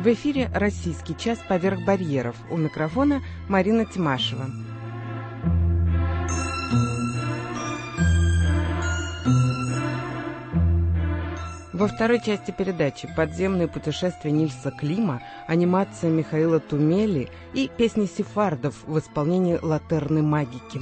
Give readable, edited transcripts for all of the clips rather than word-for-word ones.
В эфире «Российский час. Поверх барьеров». У микрофона Марина Тимашева. Во второй части передачи «Подземные путешествия Нильса Клима», анимация Михаила Тумели и песни сефардов в исполнении Латерны Магики.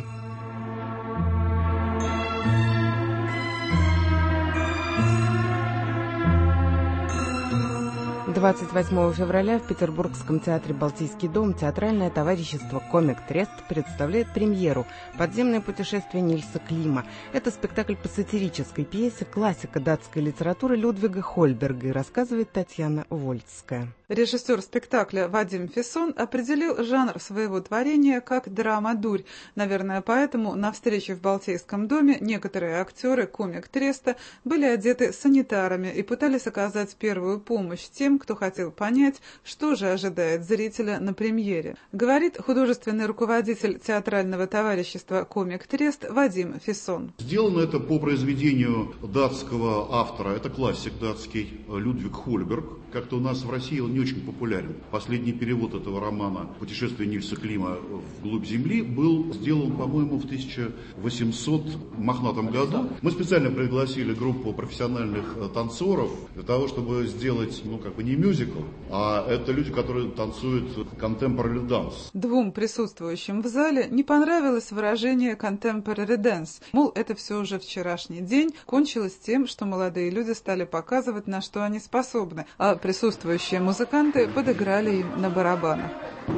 28 февраля в Петербургском театре «Балтийский дом» театральное товарищество «Комик Трест» представляет премьеру «Подземное путешествие Нильса Клима». Это спектакль по сатирической пьесе классика датской литературы Людвига Хольберга, и рассказывает Татьяна Вольцкая. Режиссер спектакля Вадим Фессон определил жанр своего творения как драма-дурь. Наверное, поэтому на встрече в Балтийском доме некоторые актеры «Комик Треста» были одеты санитарами и пытались оказать первую помощь тем, кто хотел понять, что же ожидает зрителя на премьере. Говорит художественный руководитель театрального товарищества «Комик Трест» Вадим Фессон. Сделано это по произведению датского автора, это классик датский Людвиг Хольберг. Как-то у нас в России он не очень популярен. Последний перевод этого романа «Путешествие Нильса Клима вглубь Земли» был сделан, по-моему, в 1800 мохнатом году. Мы специально пригласили группу профессиональных танцоров для того, чтобы сделать, не мюзикл, а это люди, которые танцуют contemporary dance. Двум присутствующим в зале не понравилось выражение contemporary dance. Мол, это все уже вчерашний день, кончилось тем, что молодые люди стали показывать, на что они способны, а присутствующие музыканты подыграли им на барабанах.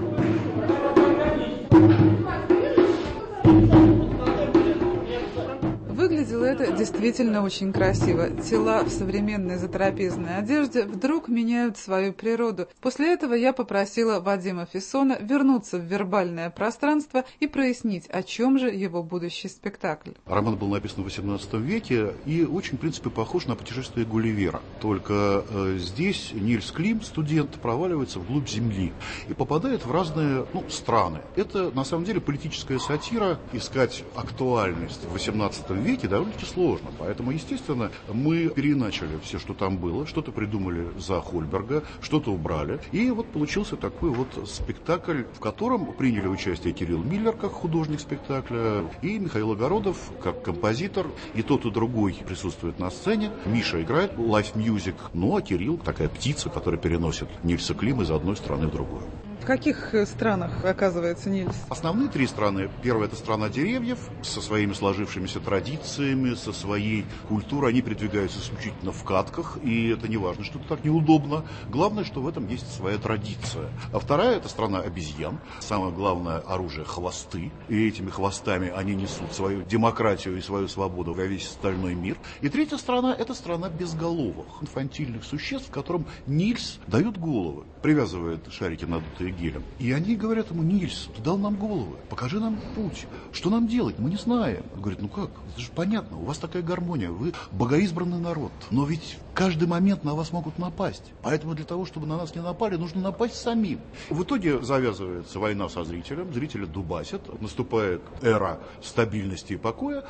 Выглядело это действительно очень красиво. Тела в современной затрапезной одежде вдруг меняют свою природу. После этого я попросила Вадима Фессона вернуться в вербальное пространство и прояснить, о чем же его будущий спектакль. Роман был написан в XVIII веке и очень, в принципе, похож на путешествие Гулливера. Только здесь Нильс Клим, студент, проваливается вглубь Земли и попадает в разные страны. Это, на самом деле, политическая сатира. Искать актуальность в XVIII веке довольно-таки сложно. Поэтому, естественно, мы переиначили все, что там было, что-то придумали за Хольберга, что-то убрали. И вот получился такой вот спектакль, в котором приняли участие Кирилл Миллер как художник спектакля и Михаил Огородов как композитор. И тот, и другой присутствует на сцене. Миша играет лайф-мьюзик, а Кирилл такая птица, которая переносит Нильса Клима из одной страны в другую. В каких странах оказывается Нильс? Основные три страны. Первая – это страна деревьев, со своими сложившимися традициями, со своей культурой. Они передвигаются исключительно в катках, и это не важно, что это так неудобно. Главное, что в этом есть своя традиция. А вторая – это страна обезьян. Самое главное оружие – хвосты. И этими хвостами они несут свою демократию и свою свободу во весь остальной мир. И третья страна – это страна безголовых, инфантильных существ, которым Нильс дает головы, привязывает шарики надутые гелем. И они говорят ему: Нильс, ты дал нам головы, покажи нам путь. Что нам делать? Мы не знаем. Он говорит: как? Это же понятно, у вас такая гармония, вы богоизбранный народ. Но ведь в каждый момент на вас могут напасть. Поэтому для того, чтобы на нас не напали, нужно напасть самим. В итоге завязывается война со зрителем, зрители дубасят, наступает эра стабильности и покоя,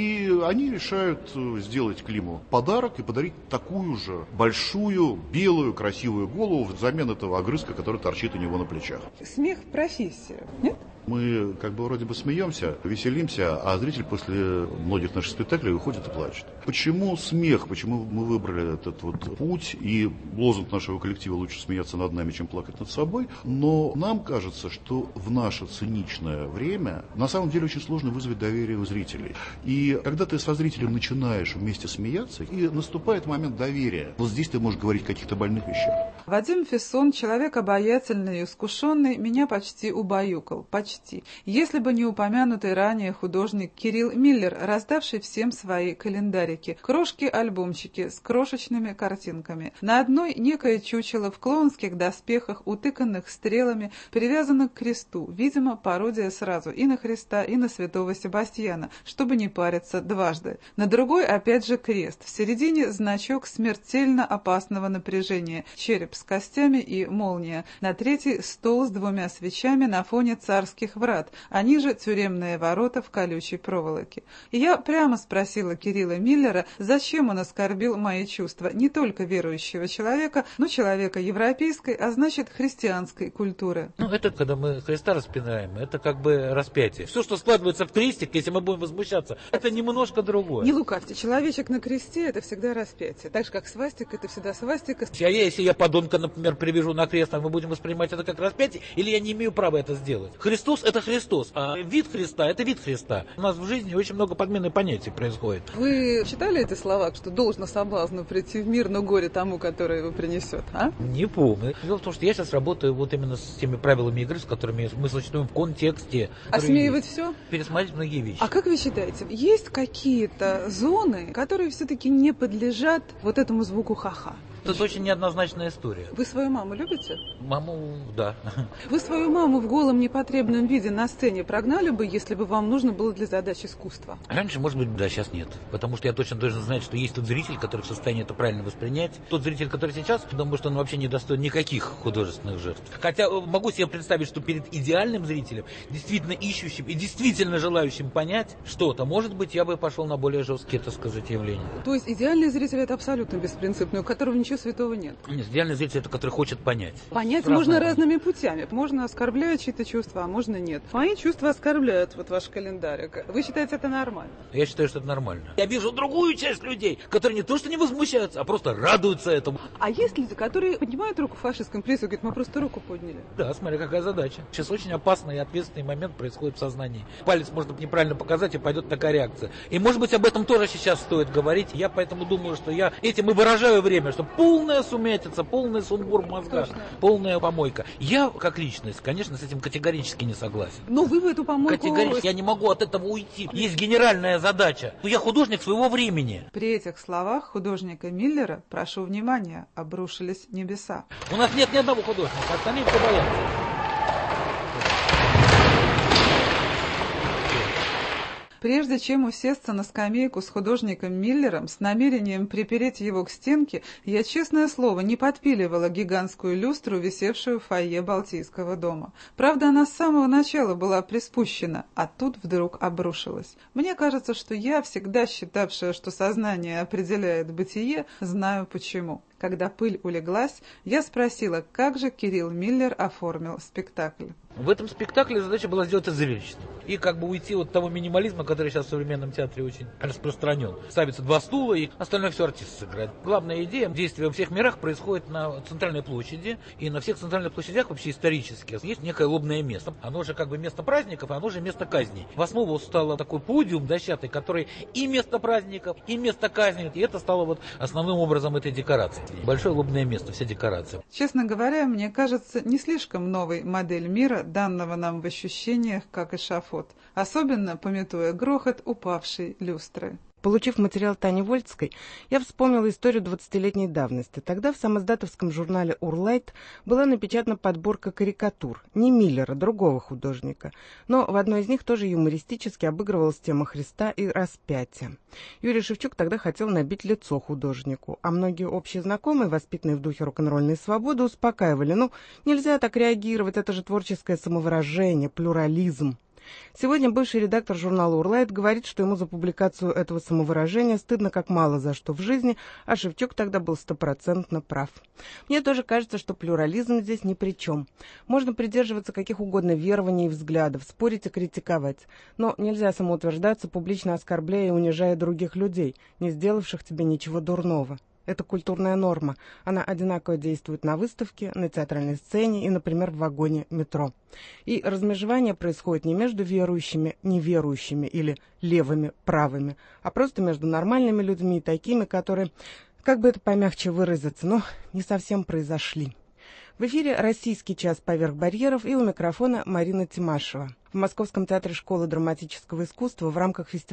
и они решают сделать Климу подарок и подарить такую же большую, белую, красивую голову взамен этого огрызка, который торчит у него на плечах. Смех – профессия, нет? Мы вроде бы смеемся, веселимся, а зритель после многих наших спектаклей выходит и плачет. Почему смех? Почему мы выбрали этот путь? И лозунг нашего коллектива: лучше смеяться над нами, чем плакать над собой. Но нам кажется, что в наше циничное время на самом деле очень сложно вызвать доверие у зрителей. И когда ты со зрителем начинаешь вместе смеяться, и наступает момент доверия, вот здесь ты можешь говорить о каких-то больных вещах. Вадим Фессон, человек обаятельный и искушенный, меня почти убаюкал. Почти. Если бы не упомянутый ранее художник Кирилл Миллер, раздавший всем свои календарики, крошки-альбомчики с крошечными картинками. На одной некое чучело в клоунских доспехах, утыканных стрелами, привязано к кресту. Видимо, пародия сразу и на Христа, и на святого Себастьяна, чтобы не париться дважды. На другой опять же крест. В середине значок смертельно опасного напряжения, череп с костями и молния. На третий стол с двумя свечами на фоне царских царских врат, они же тюремные ворота в колючей проволоке. И я прямо спросила Кирилла Миллера, зачем он оскорбил мои чувства не только верующего человека, но человека европейской, а значит христианской культуры. Это когда мы Христа распинаем, это как бы распятие. Все, что складывается в крестик, если мы будем возмущаться, это немножко другое. Не лукавьте, человечек на кресте — это всегда распятие. Так же, как свастика — это всегда свастика. Если я подонка, например, привяжу на крест, мы будем воспринимать это как распятие, или я не имею права это сделать? Христос — это Христос, а вид Христа — это вид Христа. У нас в жизни очень много подмены понятий происходит. Вы читали эти слова, что должно соблазну прийти в мир, но горе тому, который его принесет, а? Не помню. Дело в том, что я сейчас работаю вот именно с теми правилами игры, с которыми мы существуем в контексте. Осмеивать все? Пересмотреть многие вещи. А как вы считаете, есть какие-то зоны, которые все-таки не подлежат вот этому звуку ха-ха? Это очень неоднозначная история. Вы свою маму любите? Маму, да. Вы свою маму в голом непотребном виде на сцене прогнали бы, если бы вам нужно было для задач искусства? Раньше, может быть, да, сейчас нет. Потому что я точно должен знать, что есть тот зритель, который в состоянии это правильно воспринять. Тот зритель, который сейчас, думаю, что он вообще не достоин никаких художественных жертв. Хотя могу себе представить, что перед идеальным зрителем, действительно ищущим и действительно желающим понять что-то, может быть, я бы пошел на более жесткие, так сказать, явления. То есть идеальный зритель — это абсолютно беспринципный, у которого ничего святого нет? Нет, идеальный зритель — это который хочет понять. Понять можно разными путями. Можно оскорблять чьи-то чувства, а можно нет. Мои чувства оскорбляют вот ваш календарик. Вы считаете это нормально? Я считаю, что это нормально. Я вижу другую часть людей, которые не то что не возмущаются, а просто радуются этому. А есть люди, которые поднимают руку в фашистском прессе и говорят, мы просто руку подняли? Да, смотри, какая задача. Сейчас очень опасный и ответственный момент происходит в сознании. Палец можно неправильно показать, и пойдет такая реакция. И может быть об этом тоже сейчас стоит говорить. Я поэтому думаю, что я этим и выражаю время, что полная сумятица, полный сумбур в мозгах, полная помойка. Я, как личность, конечно, с этим категорически не согласен. Но вы в эту помойку... Категорически я не могу от этого уйти. Есть генеральная задача. Я художник своего времени. При этих словах художника Миллера, прошу внимания, обрушились небеса. У нас нет ни одного художника, остальные все боятся. Прежде чем усесться на скамейку с художником Миллером с намерением припереть его к стенке, я, честное слово, не подпиливала гигантскую люстру, висевшую в фойе Балтийского дома. Правда, она с самого начала была приспущена, а тут вдруг обрушилась. Мне кажется, что я, всегда считавшая, что сознание определяет бытие, знаю почему. Когда пыль улеглась, я спросила, как же Кирилл Миллер оформил спектакль. В этом спектакле задача была сделать это зрелищным. И как бы уйти от того минимализма, который сейчас в современном театре очень распространен. Ставится 2 стула, и остальное все артист сыграет. Главная идея действия во всех мирах происходит на центральной площади. И на всех центральных площадях вообще исторически есть некое лобное место. Оно же как бы место праздников, а оно же место казней. В основу стало такой подиум дощатый, который и место праздников, и место казней. И это стало вот основным образом этой декорации. Большое лобное место, вся декорация. Честно говоря, мне кажется, не слишком новой модель мира, данного нам в ощущениях, как эшафот, особенно памятуя грохот упавшей люстры. Получив материал Тани Вольцкой, я вспомнила историю 20-летней давности. Тогда в самоиздатовском журнале «Урлайт» была напечатана подборка карикатур, не Миллера, другого художника, но в одной из них тоже юмористически обыгрывалась тема Христа и распятия. Юрий Шевчук тогда хотел набить лицо художнику, а многие общие знакомые, воспитанные в духе рок-н-ролльной свободы, успокаивали: нельзя так реагировать, это же творческое самовыражение, плюрализм. Сегодня бывший редактор журнала «Урлайт» говорит, что ему за публикацию этого самовыражения стыдно как мало за что в жизни, а Шевчук тогда был 100% прав. Мне тоже кажется, что плюрализм здесь ни при чем. Можно придерживаться каких угодно верований и взглядов, спорить и критиковать, но нельзя самоутверждаться, публично оскорбляя и унижая других людей, не сделавших тебе ничего дурного. Это культурная норма. Она одинаково действует на выставке, на театральной сцене и, например, в вагоне метро. И размежевание происходит не между верующими, неверующими или левыми, правыми, а просто между нормальными людьми и такими, которые, как бы это помягче выразиться, но не совсем произошли. В эфире «Российский час поверх барьеров», и у микрофона Марина Тимашева. В Московском театре школы драматического искусства в рамках фестиваля